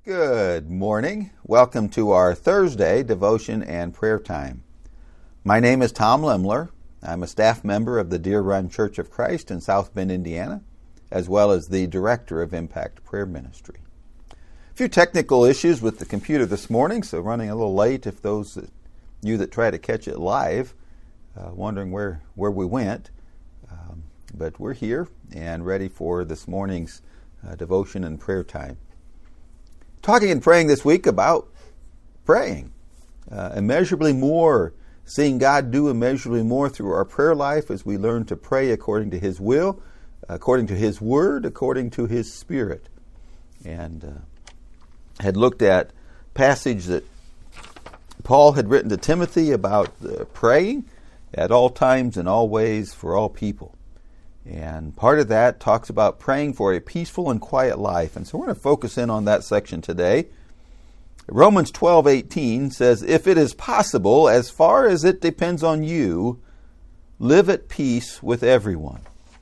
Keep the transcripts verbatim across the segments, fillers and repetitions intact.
Good morning. Welcome to our Thursday devotion and prayer time. My name is Tom Limler. I'm a staff member of the Deer Run Church of Christ in South Bend, Indiana, as well as the director of Impact Prayer Ministry. A few technical issues with the computer this morning, so running a little late if those that, you that try to catch it live, uh, wondering where, where we went. Um, but we're here and ready for this morning's uh, devotion and prayer time. Talking and praying this week about praying. Uh, immeasurably more, seeing God do immeasurably more through our prayer life as we learn to pray according to His will, according to His Word, according to His Spirit. And uh, had looked at a passage that Paul had written to Timothy about uh, praying at all times and all ways for all people. And part of that talks about praying for a peaceful and quiet life. And so we're going to focus in on that section today. Romans twelve eighteen says, "If it is possible, as far as it depends on you, live at peace with everyone."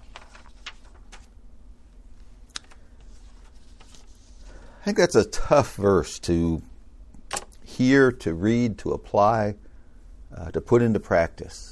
I think that's a tough verse to hear, to read, to apply, uh, to put into practice.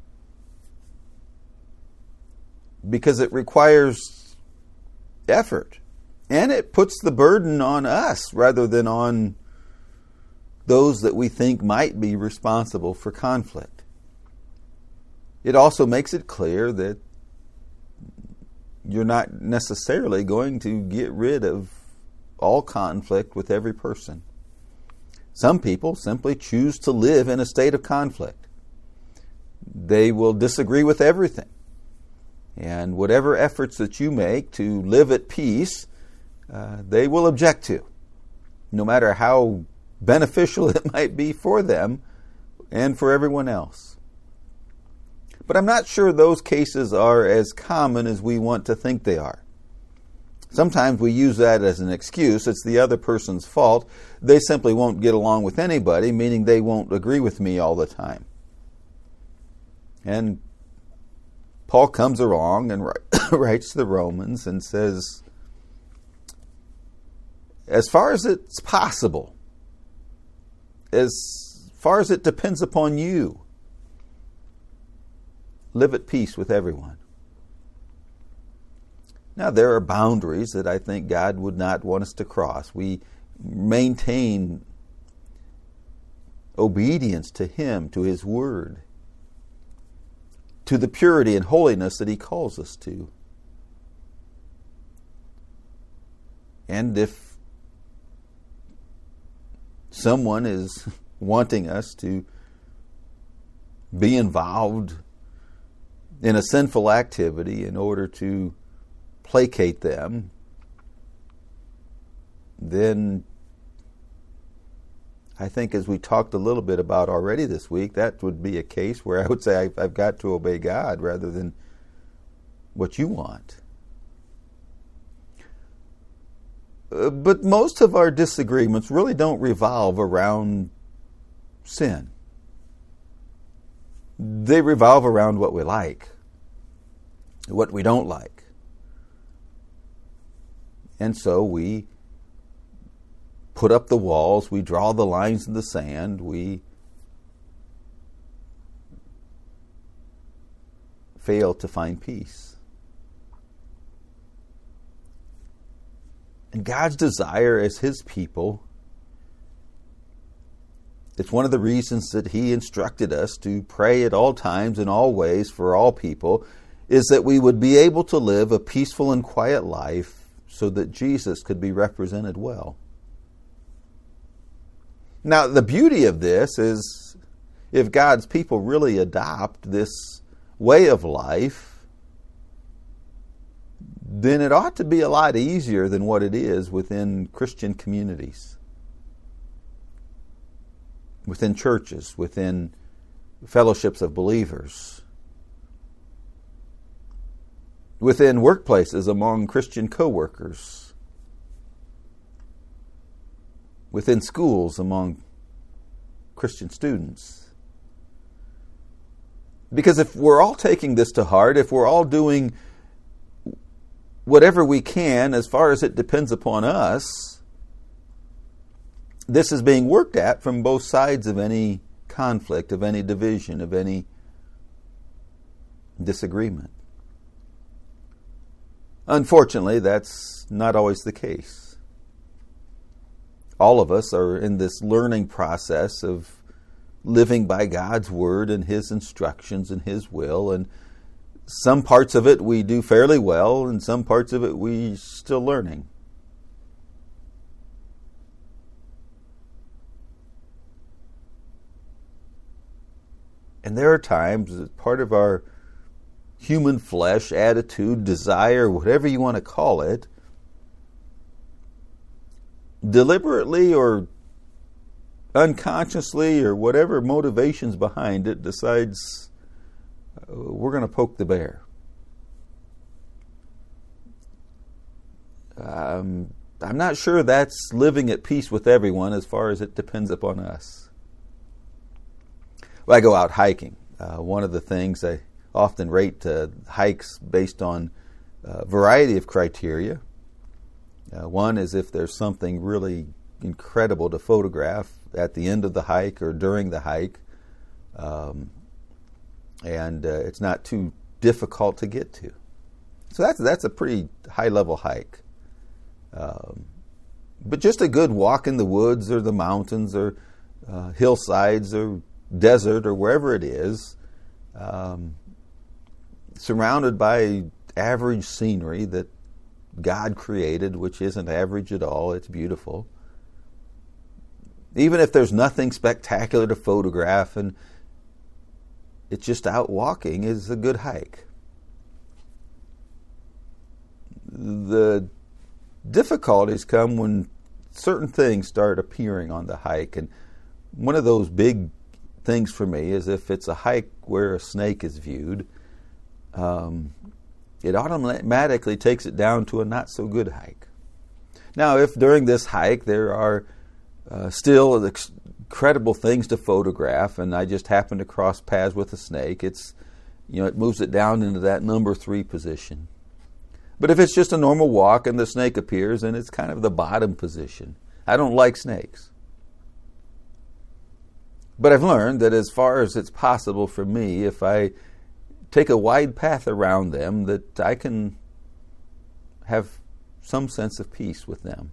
Because it requires effort. And it puts the burden on us rather than on those that we think might be responsible for conflict. It also makes it clear that you're not necessarily going to get rid of all conflict with every person. Some people simply choose to live in a state of conflict. They will disagree with everything. And whatever efforts that you make to live at peace, uh, they will object to, no matter how beneficial it might be for them and for everyone else. But I'm not sure those cases are as common as we want to think they are. Sometimes we use that as an excuse. It's the other person's fault. They simply won't get along with anybody, meaning they won't agree with me all the time. And Paul comes along and writes to the Romans and says, as far as it's possible, as far as it depends upon you, live at peace with everyone. Now, there are boundaries that I think God would not want us to cross. We maintain obedience to Him, to His Word, to the purity and holiness that He calls us to. And if someone is wanting us to be involved in a sinful activity in order to placate them, then I think, as we talked a little bit about already this week, that would be a case where I would say I've, I've got to obey God rather than what you want. Uh, but most of our disagreements really don't revolve around sin. They revolve around what we like, what we don't like. And so we put up the walls, we draw the lines in the sand, we fail to find peace. And God's desire as His people, it's one of the reasons that He instructed us to pray at all times and all ways for all people, is that we would be able to live a peaceful and quiet life so that Jesus could be represented well. Now, the beauty of this is if God's people really adopt this way of life, then it ought to be a lot easier than what it is within Christian communities, within churches, within fellowships of believers, within workplaces among Christian co-workers, within schools among Christian students. Because if we're all taking this to heart, if we're all doing whatever we can as far as it depends upon us, this is being worked at from both sides of any conflict, of any division, of any disagreement. Unfortunately, that's not always the case. All of us are in this learning process of living by God's Word and His instructions and His will, and some parts of it we do fairly well, and some parts of it we're still learning. And there are times, as part of our human flesh, attitude, desire, whatever you want to call it, deliberately or unconsciously or whatever motivations behind it, decides uh, we're going to poke the bear. Um, I'm not sure that's living at peace with everyone as far as it depends upon us. Well, I go out hiking. Uh, one of the things I often rate uh, hikes based on a variety of criteria. Uh, one is if there's something really incredible to photograph at the end of the hike or during the hike, um, and uh, it's not too difficult to get to. So that's that's a pretty high-level hike. Um, but just a good walk in the woods or the mountains or uh, hillsides or desert or wherever it is, um, surrounded by average scenery that God created, which isn't average at all. It's beautiful. Even if there's nothing spectacular to photograph and it's just out walking, is a good hike. The difficulties come when certain things start appearing on the hike, and one of those big things for me is if it's a hike where a snake is viewed, um, it automatically takes it down to a not so good hike. Now, if during this hike there are uh, still incredible things to photograph, and I just happen to cross paths with a snake, it's you know it moves it down into that number three position. But if it's just a normal walk and the snake appears, then it's kind of the bottom position. I don't like snakes. But I've learned that as far as it's possible for me, if I take a wide path around them, that I can have some sense of peace with them.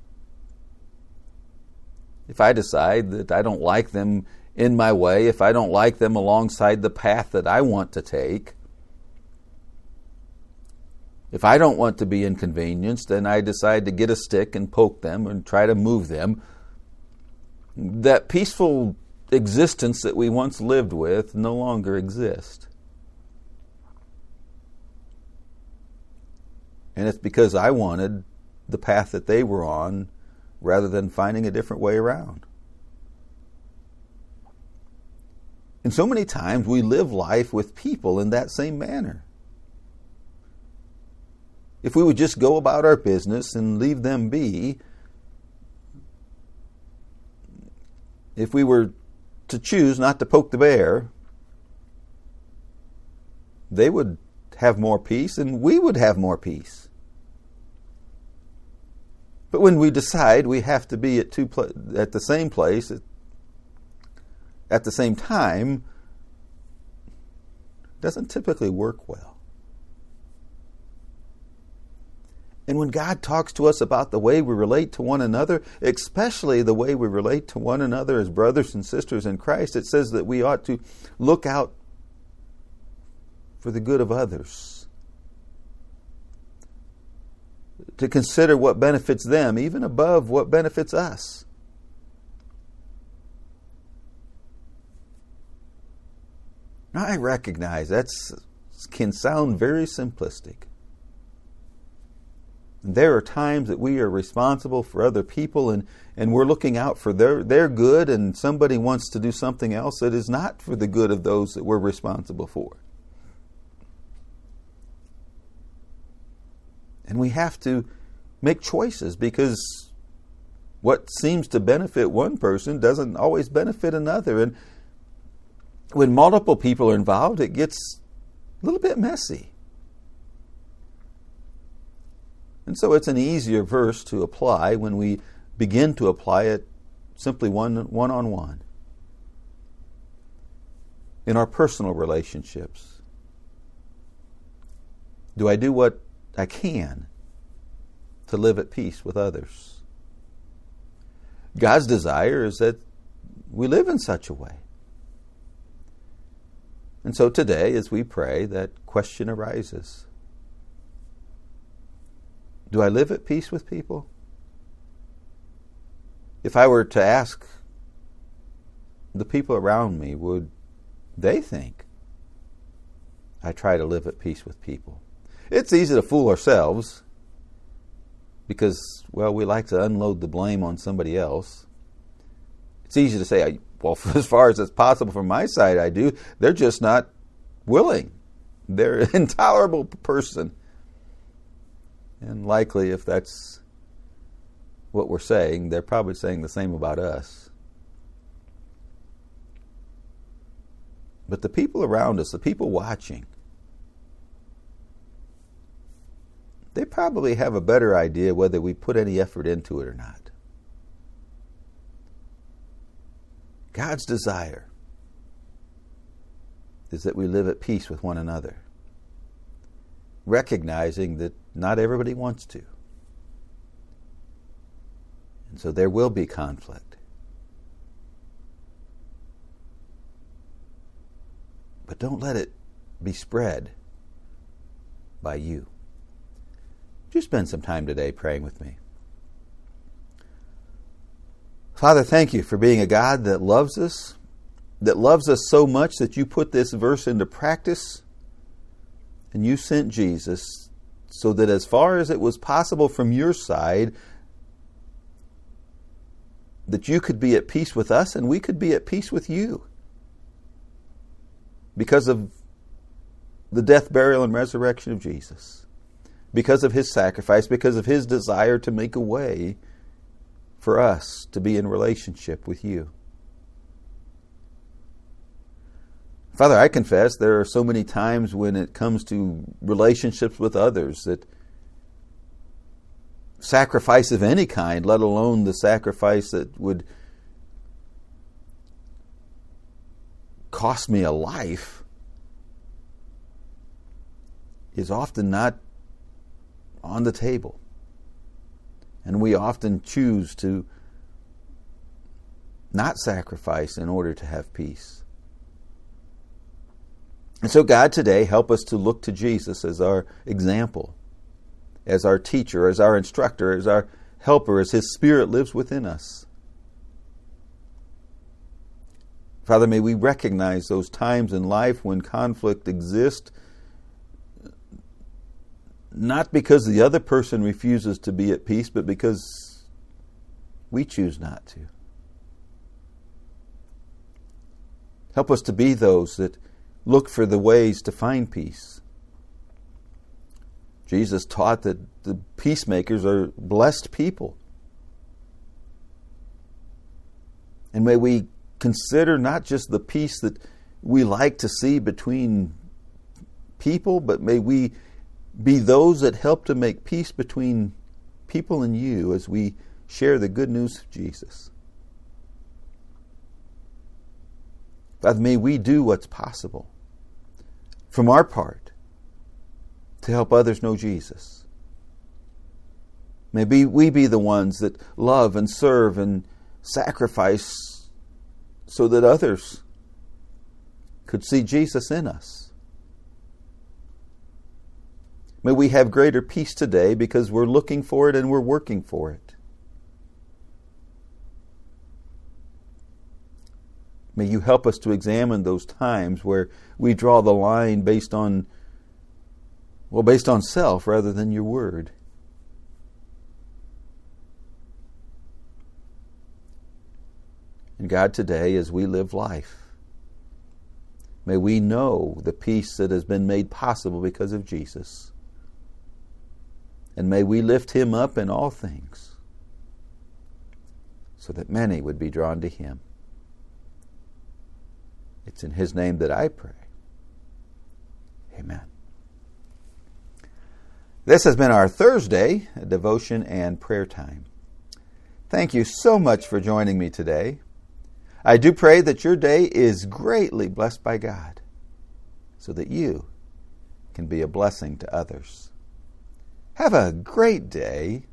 If I decide that I don't like them in my way, if I don't like them alongside the path that I want to take, if I don't want to be inconvenienced, then I decide to get a stick and poke them and try to move them. That peaceful existence that we once lived with no longer exists. And it's because I wanted the path that they were on rather than finding a different way around. And so many times we live life with people in that same manner. If we would just go about our business and leave them be, if we were to choose not to poke the bear, they would have more peace and we would have more peace. But when we decide we have to be at two pla- at the same place at, at the same time, it doesn't typically work well. And when God talks to us about the way we relate to one another, especially the way we relate to one another as brothers and sisters in Christ, it says that we ought to look out for the good of others, to consider what benefits them, even above what benefits us. Now, I recognize that can sound very simplistic. There are times that we are responsible for other people and, and we're looking out for their, their good, and somebody wants to do something else that is not for the good of those that we're responsible for. And we have to make choices, because what seems to benefit one person doesn't always benefit another. And when multiple people are involved, it gets a little bit messy. And so it's an easier verse to apply when we begin to apply it simply one, one-on-one. In our personal relationships, do I do what I can to live at peace with others? God's desire is that we live in such a way. And so today, as we pray, that question arises. Do I live at peace with people? If I were to ask the people around me, would they think I try to live at peace with people? It's easy to fool ourselves because, well, we like to unload the blame on somebody else. It's easy to say, well, as far as it's possible from my side, I do. They're just not willing. They're an intolerable person. And likely, if that's what we're saying, they're probably saying the same about us. But the people around us, the people watching, they probably have a better idea whether we put any effort into it or not. God's desire is that we live at peace with one another, recognizing that not everybody wants to. And so there will be conflict. But don't let it be spread by you. Just spend some time today praying with me. Father, thank you for being a God that loves us, that loves us so much that you put this verse into practice, and you sent Jesus so that as far as it was possible from your side, that you could be at peace with us and we could be at peace with you. Because of the death, burial, and resurrection of Jesus. Because of his sacrifice, because of his desire to make a way for us to be in relationship with you. Father, I confess there are so many times when it comes to relationships with others that sacrifice of any kind, let alone the sacrifice that would cost me a life, is often not on the table. And we often choose to not sacrifice in order to have peace. And so God, today, help us to look to Jesus as our example, as our teacher, as our instructor, as our helper, as his Spirit lives within us. Father, may we recognize those times in life when conflict exists, not because the other person refuses to be at peace, but because we choose not to. Help us to be those that look for the ways to find peace. Jesus taught that the peacemakers are blessed people. And may we consider not just the peace that we like to see between people, but may we be those that help to make peace between people and you as we share the good news of Jesus. Father, may we do what's possible from our part to help others know Jesus. May we be the ones that love and serve and sacrifice so that others could see Jesus in us. May we have greater peace today because we're looking for it and we're working for it. May you help us to examine those times where we draw the line based on, well, based on self rather than your word. And God, today, as we live life, may we know the peace that has been made possible because of Jesus. And may we lift him up in all things so that many would be drawn to him. It's in his name that I pray. Amen. This has been our Thursday devotion and prayer time. Thank you so much for joining me today. I do pray that your day is greatly blessed by God, so that you can be a blessing to others. Have a great day,